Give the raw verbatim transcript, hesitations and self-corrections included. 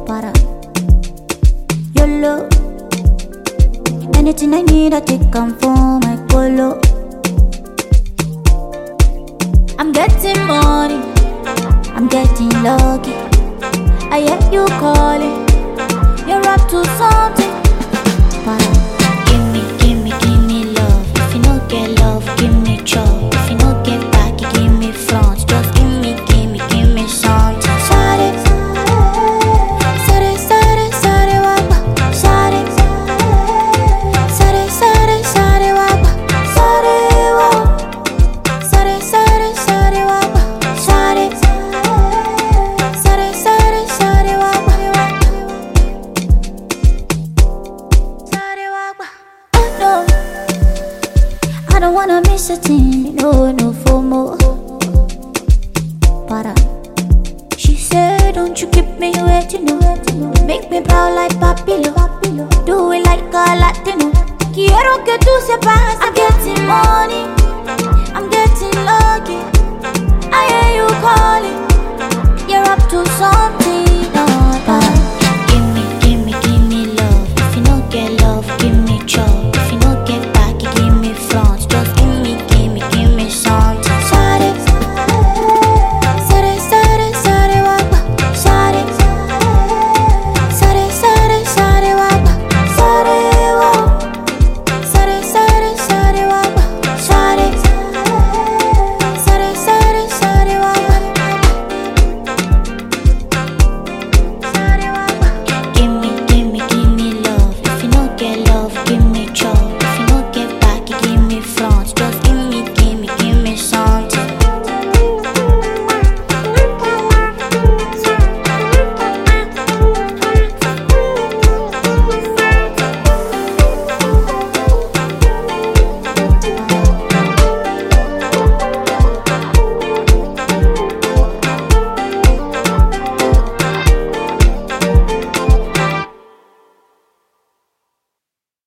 para. YOLO. Anything I need, I take come for my colo. I'm getting money, I'm getting lucky. I hear you calling, you're up to something. Para. Give me, give me, give me love. If you don't get love, give me trouble. If you don't get back, you give me front. Just give me, give me, give me something. Shawty, shawty, shawty, shawty, wapa. Shawty, shawty, shawty, shawty, wapa. Shawty, wapa. Shawty, shawty, shawty, wapa. Shawty, shawty, shawty, shawty, wapa. Shawty, wapa. Oh no, I don't wanna miss a thing. No, no FOMO. Para. She said, don't you keep me waiting, no. Make me proud like